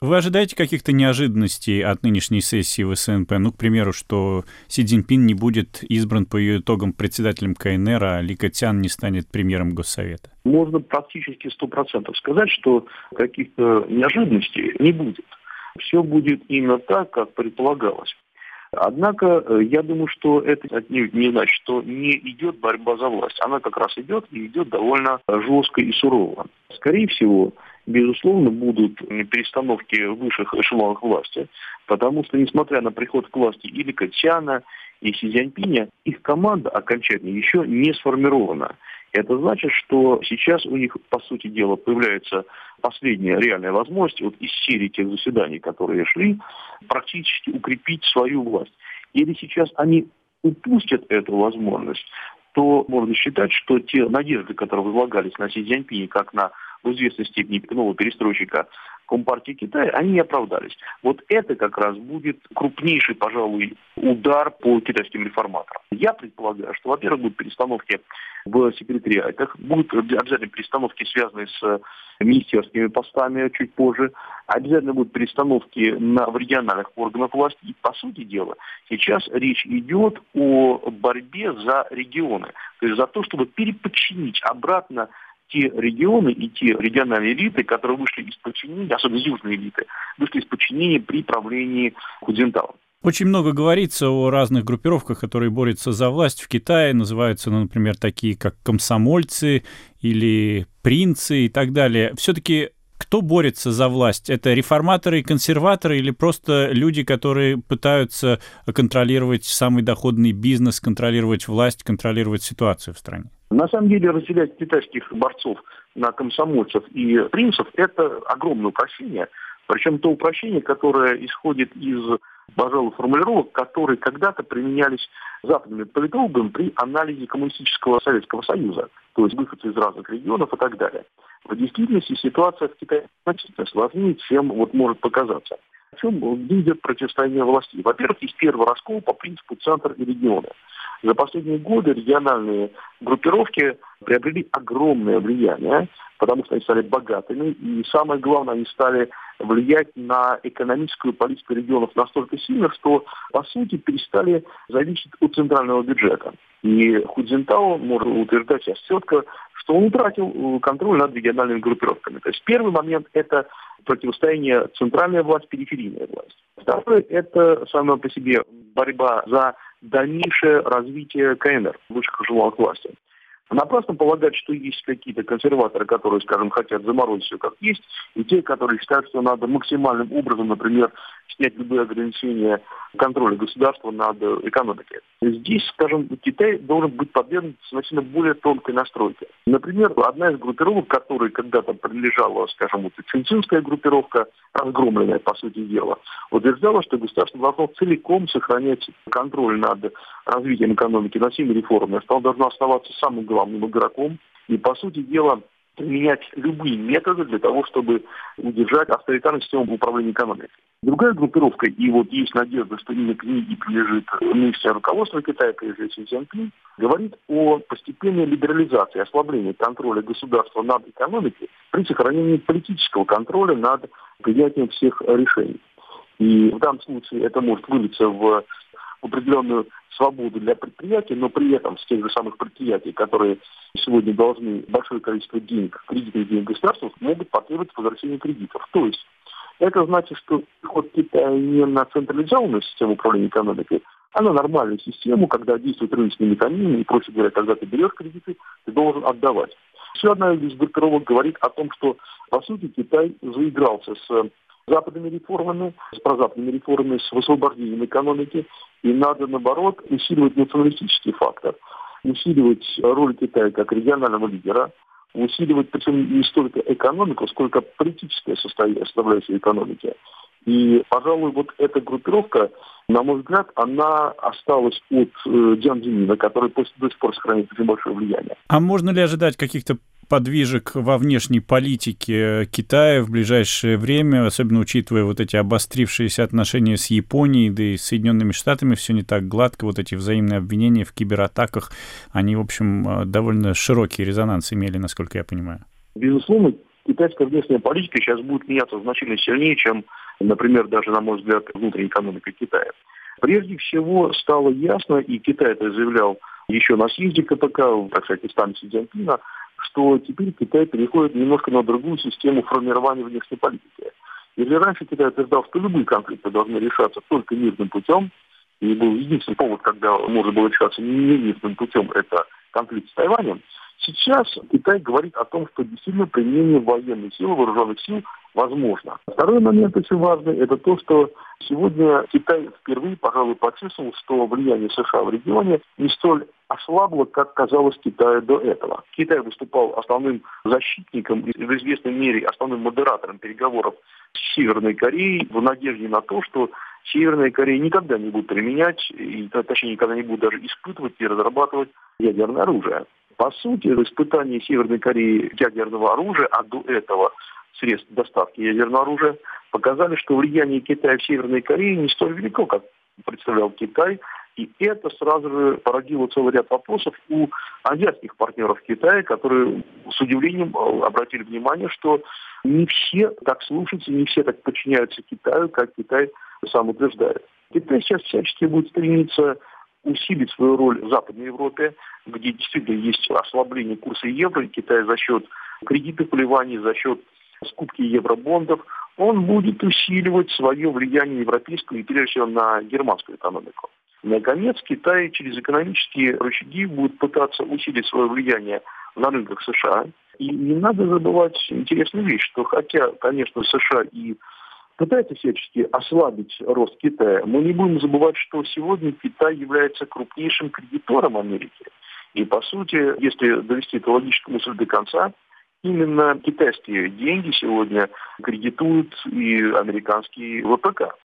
Вы ожидаете каких-то неожиданностей от нынешней сессии ВСНП? Ну, к примеру, что Си Цзиньпин не будет избран по ее итогам председателем КНР, а Ли Кэцян не станет премьером Госсовета? Можно практически 100% сказать, что каких-то неожиданностей не будет. Все будет именно так, как предполагалось. Однако, я думаю, что это отнюдь не значит, что не идет борьба за власть. Она как раз идет и идет довольно жестко и сурово. Скорее всего, безусловно, будут перестановки в высших эшелонах власти, потому что, несмотря на приход к власти и Ли Кэцяна, и Си Цзиньпиня, их команда окончательно еще не сформирована. Это значит, что сейчас у них, по сути дела, появляется последняя реальная возможность вот из серии тех заседаний, которые шли, практически укрепить свою власть. Если сейчас они упустят эту возможность, то можно считать, что те надежды, которые возлагались на Си Цзиньпиня, как на в известной степени нового перестройщика Компартии Китая, они не оправдались. Вот это как раз будет крупнейший, пожалуй, удар по китайским реформаторам. Я предполагаю, что, во-первых, будут перестановки в секретариатах, будут обязательно перестановки, связанные с министерскими постами чуть позже, обязательно будут перестановки в региональных органах власти. И, по сути дела, сейчас речь идет о борьбе за регионы, то есть за то, чтобы переподчинить обратно те регионы и те региональные элиты, которые вышли из подчинения, особенно южные элиты, вышли из подчинения при правлении Хунцзинтао. Очень много говорится о разных группировках, которые борются за власть в Китае. Называются, например, такие как комсомольцы или принцы и так далее. Все-таки кто борется за власть? Это реформаторы и консерваторы или просто люди, которые пытаются контролировать самый доходный бизнес, контролировать власть, контролировать ситуацию в стране? На самом деле разделять китайских борцов на комсомольцев и принцев – это огромное упрощение. Причем то упрощение, которое исходит из, пожалуй, формулировок, которые когда-то применялись западными политологами при анализе коммунистического Советского Союза, то есть выходцы из разных регионов и так далее. В действительности ситуация в Китае значительно сложнее, чем может показаться. В чем видят противостояние властей? Во-первых, есть первый раскол по принципу центр и регионы. За последние годы региональные группировки приобрели огромное влияние, потому что они стали богатыми, и самое главное, они стали влиять на экономическую политику регионов настолько сильно, что, по сути, перестали зависеть от центрального бюджета. И Хунцзинтао может утверждать сейчас четко, что он утратил контроль над региональными группировками. То есть первый момент – это противостояние центральная власть, периферийная власть. Второе – это сама по себе борьба за дальнейшее развитие КНР, высших эшелонов власти. Напрасно полагать, что есть какие-то консерваторы, которые, скажем, хотят заморозить все как есть, и те, которые считают, что надо максимальным образом, например, снять любые ограничения контроля государства над экономикой. Здесь, скажем, Китай должен быть подвергнут значительно более тонкой настройке. Например, одна из группировок, которой когда-то принадлежала, скажем, вот цинцинская группировка, разгромленная, по сути дела, утверждала, что государство должно целиком сохранять контроль над развитием экономики, над всеми реформами, что оно должно оставаться самым главным игроком и, по сути дела, применять любые методы для того, чтобы удержать авторитарную систему управления экономикой. Другая группировка, и вот есть надежда, что именно к ней и принадлежит нынешнее руководство Китая, прежде всего Си Цзиньпин, говорит о постепенной либерализации, ослаблении контроля государства над экономикой при сохранении политического контроля над принятием всех решений. И в данном случае это может вылиться в определенную свободу для предприятий, но при этом с тех же самых предприятий, которые сегодня должны большое количество денег, кредитных денег государству, могут потребовать возвращения кредитов. То есть это значит, что переход Китая не на централизованную систему управления экономикой, а на нормальную систему, когда действует рыночный механизм, и, проще говоря, когда ты берешь кредиты, ты должен отдавать. Еще одна из группировок говорит о том, что, по сути, Китай заигрался с западными реформами, с прозападными реформами, с высвобождением экономики, и надо, наоборот, усиливать националистический фактор, усиливать роль Китая как регионального лидера, усиливать, причем не столько экономику, сколько политическое составляющее экономики. И, пожалуй, вот эта группировка, на мой взгляд, она осталась от Джан Цзимина, который до сих пор сохраняет очень большое влияние. А можно ли ожидать каких-то подвижек во внешней политике Китая в ближайшее время, особенно учитывая вот эти обострившиеся отношения с Японией, да и с Соединенными Штатами, все не так гладко, вот эти взаимные обвинения в кибератаках, они, в общем, довольно широкий резонанс имели, насколько я понимаю. Безусловно, китайская внешняя политика сейчас будет меняться значительно сильнее, чем, например, даже, на мой взгляд, внутренняя экономика Китая. Прежде всего стало ясно, и Китай это заявлял еще на съезде КПК, так сказать, из станции Си Цзиньпина, что теперь Китай переходит немножко на другую систему формирования внешней политики. Если раньше Китай утверждал, что любые конфликты должны решаться только мирным путем, и был единственный повод, когда можно было решаться не мирным путем, это конфликт с Тайванем, сейчас Китай говорит о том, что действительно применение военной силы, вооруженных сил возможно. Второй момент очень важный, это то, что сегодня Китай впервые, пожалуй, почувствовал, что влияние США в регионе не столь ослабло, как казалось Китаю до этого. Китай выступал основным защитником и в известной мере основным модератором переговоров с Северной Кореей в надежде на то, что Северная Корея никогда не будет применять, и, точнее, никогда не будет даже испытывать и разрабатывать ядерное оружие. По сути, испытание Северной Кореи ядерного оружия, а до этого средств доставки ядерного оружия, показали, что влияние Китая в Северной Корее не столь велико, как представлял Китай, и это сразу же породило целый ряд вопросов у азиатских партнеров Китая, которые с удивлением обратили внимание, что не все так слушаются, не все так подчиняются Китаю, как Китай сам утверждает. Китай сейчас всячески будет стремиться усилить свою роль в Западной Европе, где действительно есть ослабление курса евро, и Китай за счет кредитов вливаний, за счет скупки евробондов, он будет усиливать свое влияние европейское и прежде всего на германскую экономику. Наконец, Китай через экономические рычаги будет пытаться усилить свое влияние на рынках США. И не надо забывать интересную вещь, что хотя, конечно, США и пытаются всячески ослабить рост Китая, мы не будем забывать, что сегодня Китай является крупнейшим кредитором Америки. И, по сути, если довести эту логическую мысль до конца, именно китайские деньги сегодня кредитуют и американские ВПК.